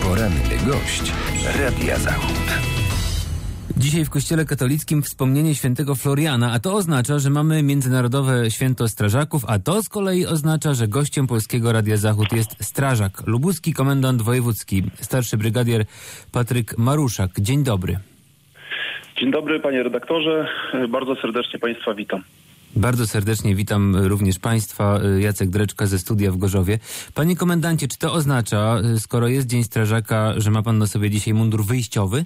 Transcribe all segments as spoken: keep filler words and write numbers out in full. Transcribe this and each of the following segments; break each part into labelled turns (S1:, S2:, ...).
S1: Poranny gość Radia Zachód.
S2: Dzisiaj w Kościele katolickim wspomnienie świętego Floriana, a to oznacza, że mamy Międzynarodowe Święto Strażaków, a to z kolei oznacza, że gościem Polskiego Radia Zachód jest strażak, lubuski komendant wojewódzki, starszy brygadier Patryk Maruszak. Dzień dobry.
S3: Dzień dobry, panie redaktorze. Bardzo serdecznie państwa witam.
S2: Bardzo serdecznie witam również państwa. Jacek Dreczka ze studia w Gorzowie. Panie komendancie, czy to oznacza, skoro jest Dzień Strażaka, że ma pan na sobie dzisiaj mundur wyjściowy?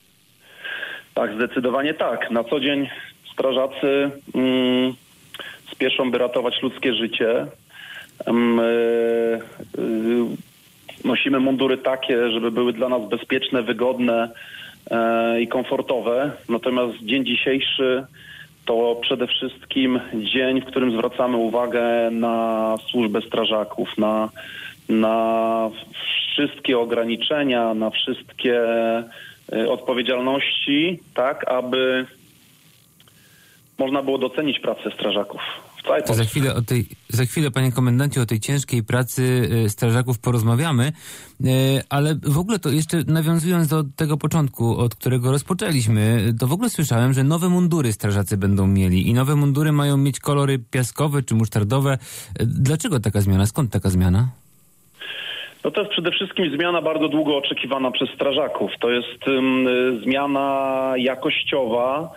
S3: Tak, zdecydowanie tak. Na co dzień strażacy mm, spieszą, by ratować ludzkie życie. Mm, y, y, nosimy mundury takie, żeby były dla nas bezpieczne, wygodne y, i komfortowe. Natomiast dzień dzisiejszy to przede wszystkim dzień, w którym zwracamy uwagę na służbę strażaków, na, na wszystkie ograniczenia, na wszystkie odpowiedzialności, tak aby można było docenić pracę strażaków.
S2: To za chwilę, o tej, za chwilę, panie komendancie, o tej ciężkiej pracy strażaków porozmawiamy, ale w ogóle to jeszcze nawiązując do tego początku, od którego rozpoczęliśmy, to w ogóle słyszałem, że nowe mundury strażacy będą mieli i nowe mundury mają mieć kolory piaskowe czy musztardowe. Dlaczego taka zmiana? Skąd taka zmiana?
S3: No to jest przede wszystkim zmiana bardzo długo oczekiwana przez strażaków. To jest um, zmiana jakościowa.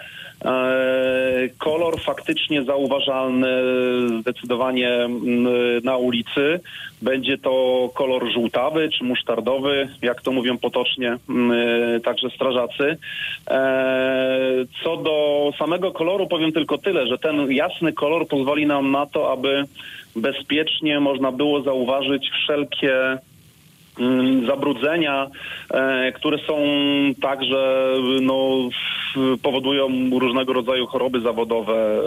S3: E, kolor faktycznie zauważalny zdecydowanie na ulicy. Będzie to kolor żółtawy czy musztardowy, jak to mówią potocznie e, także strażacy. E, co do samego koloru powiem tylko tyle, że ten jasny kolor pozwoli nam na to, aby bezpiecznie można było zauważyć wszelkie zabrudzenia, e, które są także, no, powodują różnego rodzaju choroby zawodowe. E,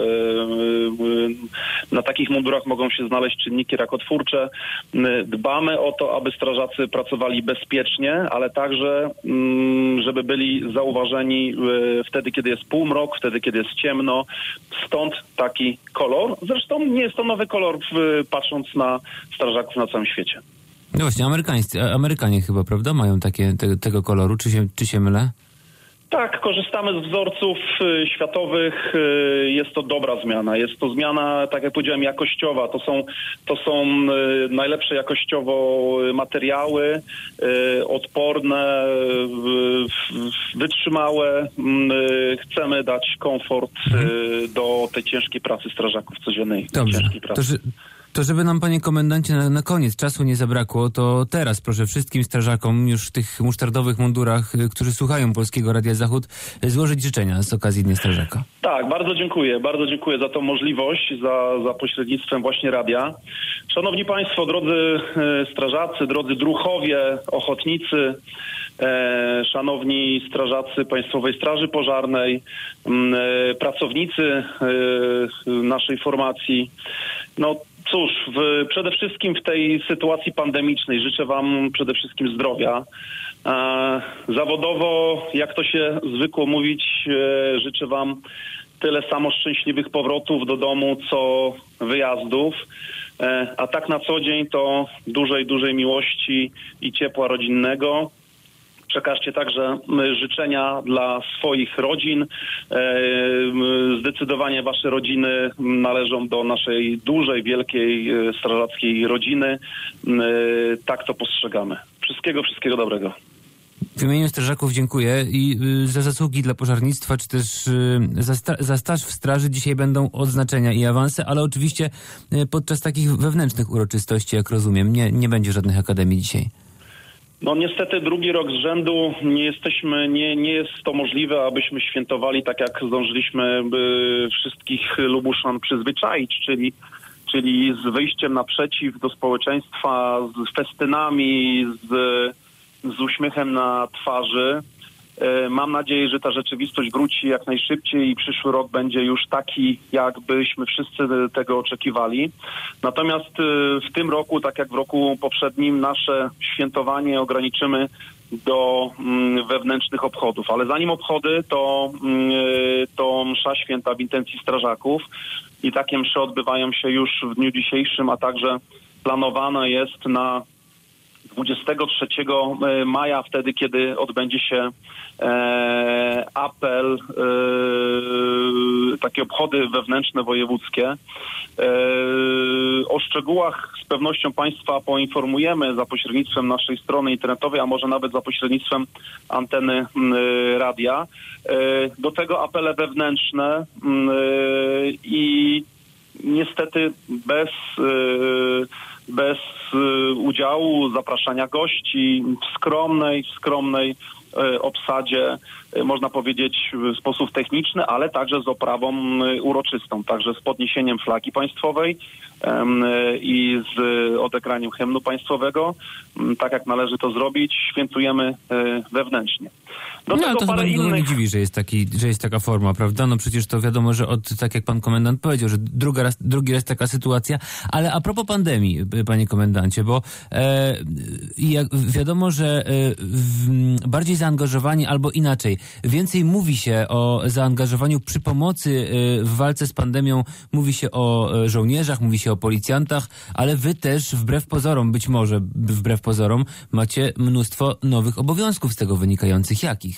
S3: e, na takich mundurach mogą się znaleźć czynniki rakotwórcze. E, dbamy o to, aby strażacy pracowali bezpiecznie, ale także, m, żeby byli zauważeni e, wtedy, kiedy jest półmrok, wtedy, kiedy jest ciemno. Stąd taki kolor. Zresztą nie jest to nowy kolor, w, patrząc na strażaków na całym świecie.
S2: No właśnie, amerykańscy, Amerykanie chyba, prawda, mają takie te, tego koloru, czy się, czy się mylę?
S3: Tak, korzystamy z wzorców y, światowych. Y, jest to dobra zmiana. Jest to zmiana, tak jak powiedziałem, jakościowa. To są, to są y, najlepsze jakościowo materiały, y, odporne, y, wytrzymałe. Y, chcemy dać komfort y, do tej ciężkiej pracy strażaków codziennej.
S2: Dobrze.
S3: Ciężkiej pracy.
S2: To, że... To żeby nam, panie komendancie, na, na koniec czasu nie zabrakło, to teraz proszę wszystkim strażakom już w tych musztardowych mundurach, którzy słuchają Polskiego Radia Zachód, złożyć życzenia z okazji Dnia Strażaka.
S3: Tak, bardzo dziękuję. Bardzo dziękuję za tą możliwość, za, za pośrednictwem właśnie radia. Szanowni państwo, drodzy e, strażacy, drodzy druhowie, ochotnicy, e, szanowni strażacy Państwowej Straży Pożarnej, m, e, pracownicy e, naszej formacji, no cóż, w, przede wszystkim w tej sytuacji pandemicznej życzę wam przede wszystkim zdrowia. E, zawodowo, jak to się zwykło mówić, e, życzę wam tyle samo szczęśliwych powrotów do domu, co wyjazdów. E, a tak na co dzień to dużej, dużej miłości i ciepła rodzinnego. Przekażcie także życzenia dla swoich rodzin. Zdecydowanie wasze rodziny należą do naszej dużej, wielkiej strażackiej rodziny. Tak to postrzegamy. Wszystkiego, wszystkiego dobrego.
S2: W imieniu strażaków dziękuję i za zasługi dla pożarnictwa, czy też za, sta- za staż w straży dzisiaj będą odznaczenia i awanse, ale oczywiście podczas takich wewnętrznych uroczystości, jak rozumiem, nie, nie będzie żadnych akademii dzisiaj.
S3: No niestety drugi rok z rzędu nie jesteśmy, nie, nie jest to możliwe, abyśmy świętowali tak, jak zdążyliśmy by wszystkich Lubuszan przyzwyczaić, czyli, czyli z wyjściem naprzeciw do społeczeństwa, z festynami, z, z uśmiechem na twarzy. Mam nadzieję, że ta rzeczywistość wróci jak najszybciej i przyszły rok będzie już taki, jakbyśmy wszyscy tego oczekiwali. Natomiast w tym roku, tak jak w roku poprzednim, nasze świętowanie ograniczymy do wewnętrznych obchodów. Ale zanim obchody, to, to msza święta w intencji strażaków i takie msze odbywają się już w dniu dzisiejszym, a także planowane jest na dwudziestego trzeciego maja, wtedy kiedy odbędzie się e, apel, e, takie obchody wewnętrzne wojewódzkie. E, o szczegółach z pewnością Państwa poinformujemy za pośrednictwem naszej strony internetowej, a może nawet za pośrednictwem anteny e, radia. E, do tego apele wewnętrzne e, i niestety bez e, bez udziału, zapraszania gości w skromnej, w skromnej obsadzie, można powiedzieć w sposób techniczny, ale także z oprawą uroczystą, także z podniesieniem flagi państwowej i z odegraniem hymnu państwowego. Tak jak należy to zrobić, świętujemy wewnętrznie. Do
S2: no
S3: tego
S2: to
S3: parę
S2: chyba nikogo
S3: innych...
S2: nie dziwi, że jest, taki, że jest taka forma, prawda? No przecież to wiadomo, że od, tak jak pan komendant powiedział, że druga raz, drugi raz taka sytuacja, ale a propos pandemii, panie komendancie, bo e, jak wiadomo, że e, w, bardziej zaangażowani albo inaczej, więcej mówi się o zaangażowaniu przy pomocy e, w walce z pandemią, mówi się o e, żołnierzach, mówi się o policjantach, ale wy też wbrew pozorom, być może wbrew pozorom, macie mnóstwo nowych obowiązków z tego wynikających. Jakich?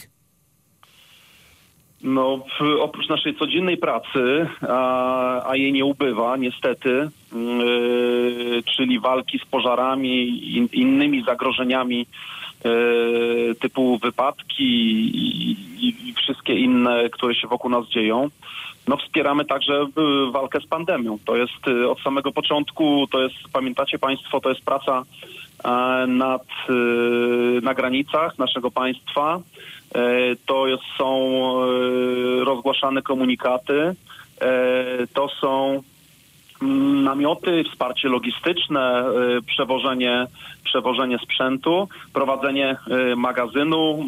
S3: No, w, oprócz naszej codziennej pracy, a, a jej nie ubywa niestety, yy, czyli walki z pożarami i innymi zagrożeniami yy, typu wypadki i, i, i wszystkie inne, które się wokół nas dzieją, no wspieramy także yy, walkę z pandemią. To jest yy, od samego początku, to jest, pamiętacie Państwo, to jest praca yy, nad, yy, na granicach naszego państwa. To jest, są rozgłaszane komunikaty, to są namioty, wsparcie logistyczne, przewożenie, przewożenie sprzętu, prowadzenie magazynu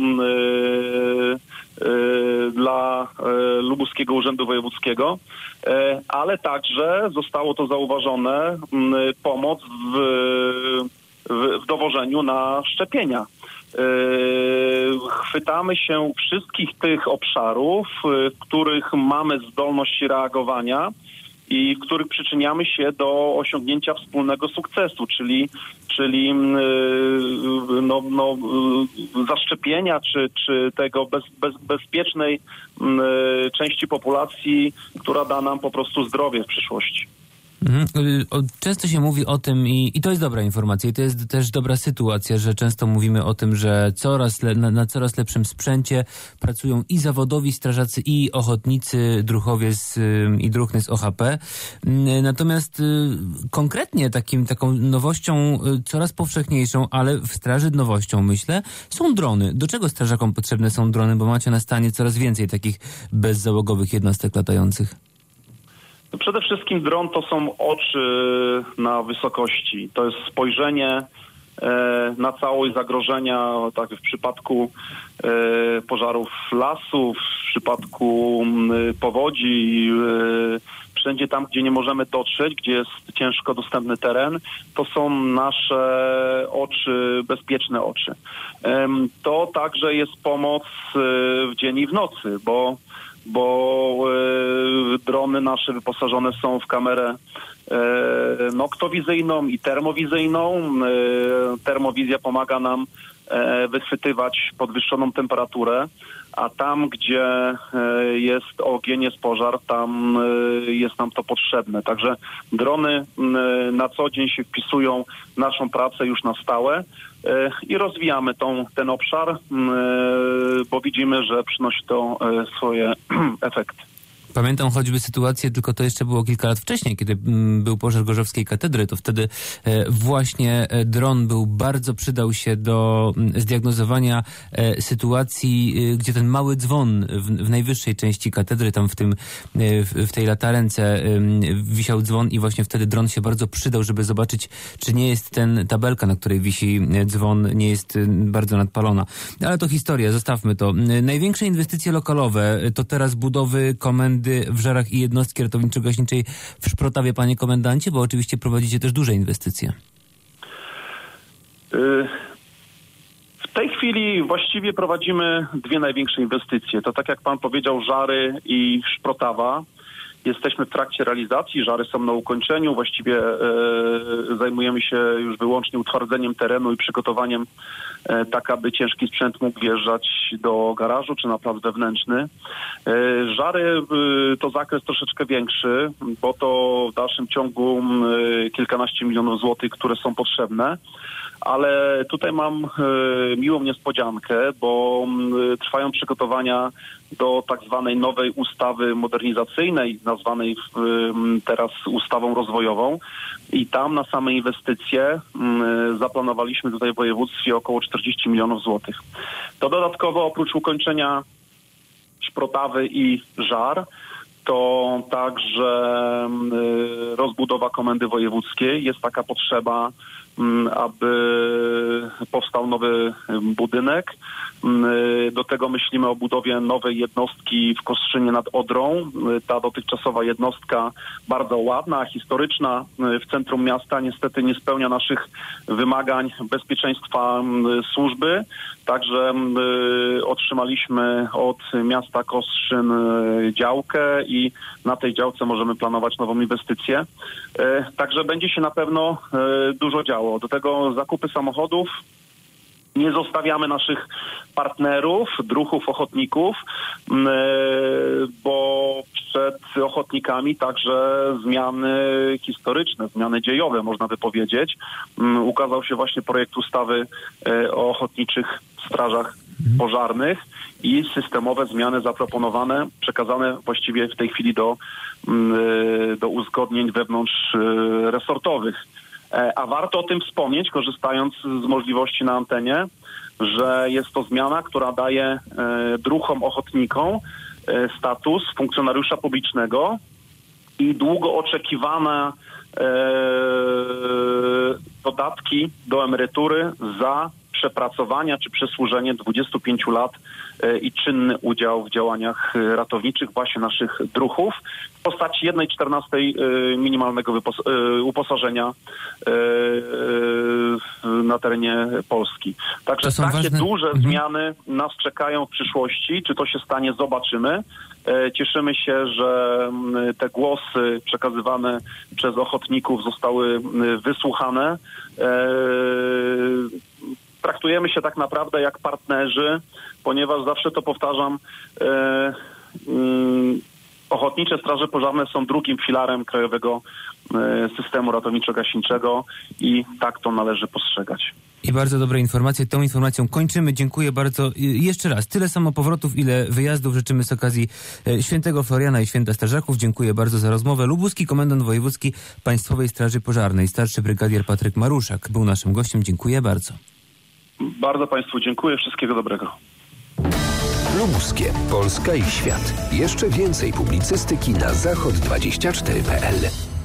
S3: dla Lubuskiego Urzędu Wojewódzkiego, ale także zostało to zauważone, pomoc w, w, w dowożeniu na szczepienia. Chwytamy się wszystkich tych obszarów, w których mamy zdolność reagowania i w których przyczyniamy się do osiągnięcia wspólnego sukcesu, czyli, czyli no, no, zaszczepienia czy, czy tego bez, bez, bezpiecznej części populacji, która da nam po prostu zdrowie w przyszłości.
S2: Często się mówi o tym i, i to jest dobra informacja i to jest też dobra sytuacja, że często mówimy o tym, że coraz le, na, na coraz lepszym sprzęcie pracują i zawodowi strażacy, i ochotnicy, druhowie z, i druhny z O H P. Natomiast konkretnie takim, taką nowością coraz powszechniejszą, ale w straży nowością, myślę, są drony. Do czego strażakom potrzebne są drony, bo macie na stanie coraz więcej takich bezzałogowych jednostek latających?
S3: Przede wszystkim dron to są oczy na wysokości. To jest spojrzenie e, na całość zagrożenia, tak w przypadku e, pożarów lasów, w przypadku e, powodzi, e, wszędzie tam, gdzie nie możemy dotrzeć, gdzie jest ciężko dostępny teren, to są nasze oczy, bezpieczne oczy. E, to także jest pomoc e, w dzień i w nocy, bo bo e, drony nasze wyposażone są w kamerę e, noktowizyjną i termowizyjną. E, termowizja pomaga nam e, wychwytywać podwyższoną temperaturę, a tam, gdzie e, jest ogień, jest pożar, tam e, jest nam to potrzebne. Także drony e, na co dzień się wpisują w naszą pracę już na stałe e, i rozwijamy tą, ten obszar, e, bo widzimy, że przynosi to e, swoje efekty.
S2: Pamiętam choćby sytuację, tylko to jeszcze było kilka lat wcześniej, kiedy mm, był pożar Gorzowskiej Katedry, to wtedy e, właśnie e, dron był, bardzo przydał się do m, zdiagnozowania e, sytuacji, e, gdzie ten mały dzwon w, w najwyższej części katedry, tam w tym, e, w, w tej latarence e, wisiał dzwon i właśnie wtedy dron się bardzo przydał, żeby zobaczyć, czy nie jest ten tabelka, na której wisi dzwon, nie jest e, bardzo nadpalona. Ale to historia, zostawmy to. E, największe inwestycje lokalowe to teraz budowy komendy w Żarach i jednostki ratowniczo-gaśniczej w Szprotawie, panie komendancie, bo oczywiście prowadzicie też duże inwestycje.
S3: W tej chwili właściwie prowadzimy dwie największe inwestycje. To tak jak pan powiedział, Żary i Szprotawa. Jesteśmy w trakcie realizacji, żary są na ukończeniu. Właściwie e, zajmujemy się już wyłącznie utwardzeniem terenu i przygotowaniem e, tak, aby ciężki sprzęt mógł wjeżdżać do garażu czy na plac wewnętrzny. E, żary e, to zakres troszeczkę większy, bo to w dalszym ciągu e, kilkanaście milionów złotych, które są potrzebne. Ale tutaj mam e, miłą niespodziankę, bo e, trwają przygotowania do tak zwanej nowej ustawy modernizacyjnej, nazwanej e, teraz ustawą rozwojową. I tam na same inwestycje e, zaplanowaliśmy tutaj w województwie około czterdzieści milionów złotych. To dodatkowo oprócz ukończenia Szprotawy i Żar, to także y, rozbudowa komendy wojewódzkiej. Jest taka potrzeba, y, aby powstał nowy budynek. Y, do tego myślimy o budowie nowej jednostki w Kostrzynie nad Odrą. Y, ta dotychczasowa jednostka, bardzo ładna, historyczna, y, w centrum miasta, niestety nie spełnia naszych wymagań bezpieczeństwa y, służby. Także y, otrzymaliśmy od miasta Kostrzyn y, działkę i na tej działce możemy planować nową inwestycję. Y, także będzie się na pewno y, dużo działo. Do tego zakupy samochodów. Nie zostawiamy naszych partnerów, druhów, ochotników, bo przed ochotnikami także zmiany historyczne, zmiany dziejowe, można by powiedzieć. Ukazał się właśnie projekt ustawy o ochotniczych strażach pożarnych i systemowe zmiany zaproponowane, przekazane właściwie w tej chwili do, do uzgodnień wewnątrz resortowych. A warto o tym wspomnieć, korzystając z możliwości na antenie, że jest to zmiana, która daje e, druhom ochotnikom e, status funkcjonariusza publicznego i długo oczekiwane e, dodatki do emerytury za przepracowania czy przesłużenie dwudziestu pięciu lat e, i czynny udział w działaniach e, ratowniczych właśnie naszych druhów w postaci jednej czternastej e, minimalnego wypos- e, uposażenia e, e, na terenie Polski. Także takie
S2: ważne...
S3: duże
S2: mhm.
S3: zmiany nas czekają w przyszłości. Czy to się stanie, zobaczymy. E, cieszymy się, że m, te głosy przekazywane przez ochotników zostały m, wysłuchane. E, Traktujemy się tak naprawdę jak partnerzy, ponieważ zawsze to powtarzam, e, mm, ochotnicze straże pożarne są drugim filarem krajowego e, systemu ratowniczo-gaśniczego i tak to należy postrzegać.
S2: I bardzo dobre informacje. Tą informacją kończymy. Dziękuję bardzo. I jeszcze raz, tyle samo powrotów, ile wyjazdów życzymy z okazji Świętego Floriana i Święta Strażaków. Dziękuję bardzo za rozmowę. Lubuski komendant wojewódzki Państwowej Straży Pożarnej, starszy brygadier Patryk Maruszak był naszym gościem. Dziękuję bardzo.
S3: Bardzo Państwu dziękuję. Wszystkiego dobrego.
S1: Lubuskie. Polska i świat. Jeszcze więcej publicystyki na zachod dwadzieścia cztery kropka p l.